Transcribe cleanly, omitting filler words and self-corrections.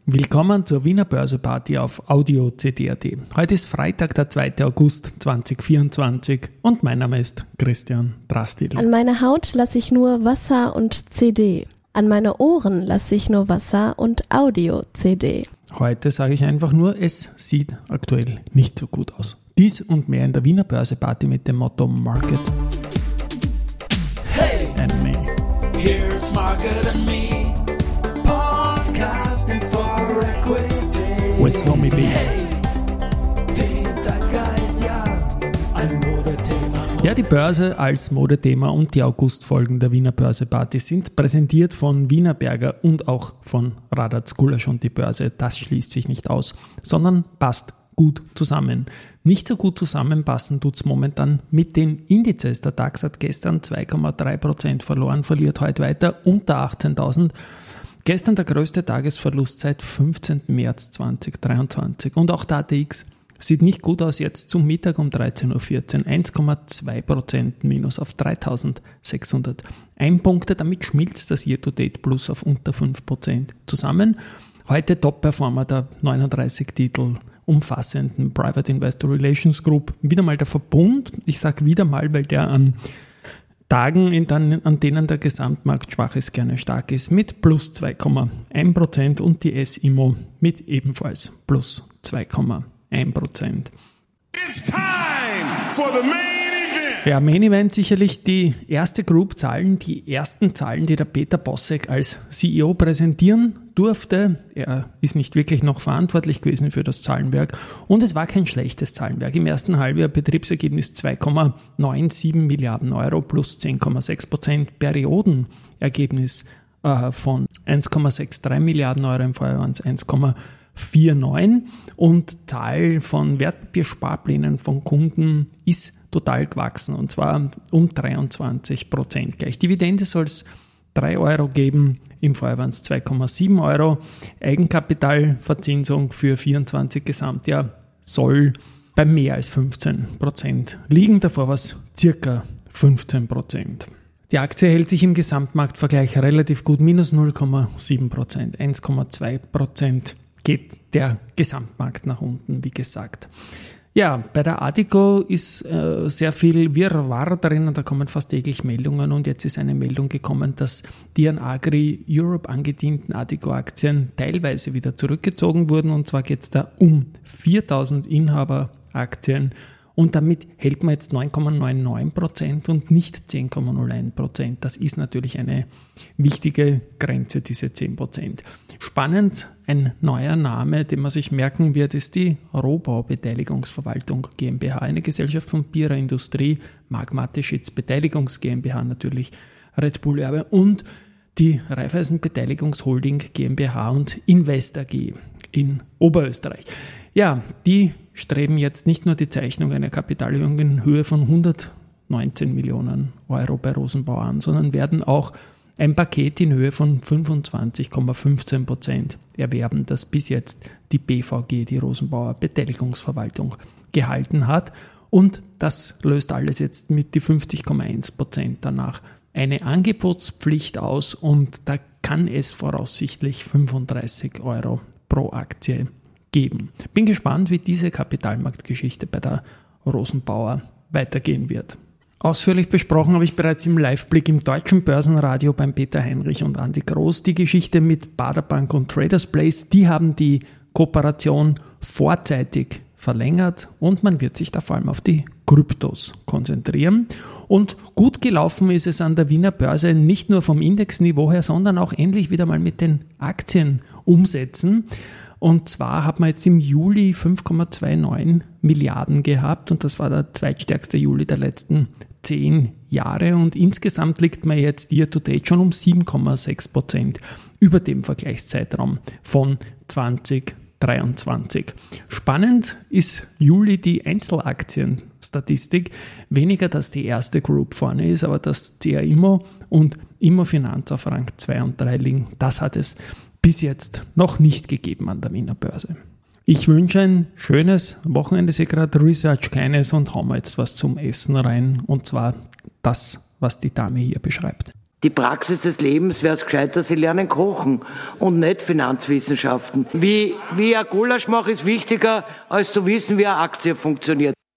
Willkommen zur Wiener Börse-Party auf Audio CD.at. Heute ist Freitag, der 2. August 2024 und mein Name ist Christian Drastil. An meine Haut lasse ich nur Wasser und CD. An meine Ohren lasse ich nur Wasser und Audio-CD. Heute sage ich einfach nur, es sieht aktuell nicht so gut aus. Dies und mehr in der Wiener Börse-Party mit dem Motto Market and Me. Here's Market and Me, podcasting for equity. With Homie B. Hey, den Zeitgeist, ja, ein Modethema. Ja, die Börse als Modethema und die Augustfolgen der Wiener Börse-Party sind präsentiert von Wienerberger und auch von Radatz Gulasch und die Börse. Das schließt sich nicht aus, sondern passt gut zusammen. Nicht so gut zusammenpassen tut es momentan mit den Indizes. Der DAX hat gestern 2,3% verloren, verliert heute weiter unter 18.000. Gestern der größte Tagesverlust seit 15. März 2023. Und auch der ATX sieht nicht gut aus, jetzt zum Mittag um 13.14 Uhr. 1,2% minus auf 3.601 Punkte. Damit schmilzt das Year-to-Date Plus auf unter 5% zusammen. Heute Top-Performer der 39 Titel umfassenden Private Investor Relations Group. Wieder mal der Verbund. Ich sage wieder mal, weil der an Tagen, an denen der Gesamtmarkt schwach ist, gerne stark ist, mit plus 2,1% und die S-Immo mit ebenfalls plus 2,1%. It's time for the main event. Ja, Main Event sicherlich die erste Group-Zahlen, die ersten Zahlen, die der Peter Bosek als CEO präsentieren durfte. Er ist nicht wirklich noch verantwortlich gewesen für das Zahlenwerk und es war kein schlechtes Zahlenwerk. Im ersten Halbjahr Betriebsergebnis 2,97 Milliarden Euro plus 10,6%, Periodenergebnis von 1,63 Milliarden Euro, im Vorjahr waren es 1,49 und Zahl von Wertpapiersparplänen von Kunden ist total gewachsen und zwar um 23% gleich. Dividende soll es 3 Euro geben, im Vorjahr waren es 2,7 Euro. Eigenkapitalverzinsung für 24 Gesamtjahr soll bei mehr als 15% liegen, davor war es circa 15%. Die Aktie hält sich im Gesamtmarktvergleich relativ gut, minus 0,7%, 1,2% geht der Gesamtmarkt nach unten, wie gesagt. Ja, bei der Addiko ist sehr viel Wirrwarr drin und da kommen fast täglich Meldungen und jetzt ist eine Meldung gekommen, dass die an Agri Europe angedienten Addiko-Aktien teilweise wieder zurückgezogen wurden und zwar geht es da um 4.000 Inhaberaktien und damit hält man jetzt 9,99% und nicht 10,01%. Das ist natürlich eine wichtige Grenze, diese 10%. Spannend, ein neuer Name, den man sich merken wird, ist die Rohbau Beteiligungsverwaltung GmbH, eine Gesellschaft von Bierer Industrie, Mark Mateschitz Beteiligungs GmbH natürlich, Red Bull Erbe und die Raiffeisen Beteiligungsholding GmbH und Invest AG in Oberösterreich. Ja, die streben jetzt nicht nur die Zeichnung einer Kapitalerhöhung in Höhe von 119 Millionen Euro bei Rosenbau an, sondern werden auch ein Paket in Höhe von 25,15% erwerben, das bis jetzt die BVG, die Rosenbauer Beteiligungsverwaltung, gehalten hat. Und das löst alles jetzt mit die 50,1% danach eine Angebotspflicht aus und da kann es voraussichtlich 35 Euro pro Aktie geben. Bin gespannt, wie diese Kapitalmarktgeschichte bei der Rosenbauer weitergehen wird. Ausführlich besprochen habe ich bereits im Live-Blick im Deutschen Börsenradio beim Peter Heinrich und Andi Groß die Geschichte mit Baderbank und Traders Place. Die haben die Kooperation vorzeitig verlängert und man wird sich da vor allem auf die Kryptos konzentrieren. Und gut gelaufen ist es an der Wiener Börse nicht nur vom Indexniveau her, sondern auch endlich wieder mal mit den Aktienumsätzen. Und zwar hat man jetzt im Juli 5,29 Milliarden gehabt und das war der zweitstärkste Juli der letzten 10 Jahre und insgesamt liegt man jetzt year to date schon um 7,6% über dem Vergleichszeitraum von 2023. Spannend ist Juli die Einzelaktienstatistik, weniger, dass die erste Group vorne ist, aber dass CA Immo und Immo Finanz auf Rang 2 und 3 liegen, das hat es bis jetzt noch nicht gegeben an der Wiener Börse. Ich wünsche ein schönes Wochenende, sehe gerade Research keines und hauen wir jetzt was zum Essen rein und zwar das, was die Dame hier beschreibt. Die Praxis des Lebens wäre es gescheiter, sie lernen kochen und nicht Finanzwissenschaften. Wie ein Gulasch mache ist wichtiger, als zu wissen, wie eine Aktie funktioniert.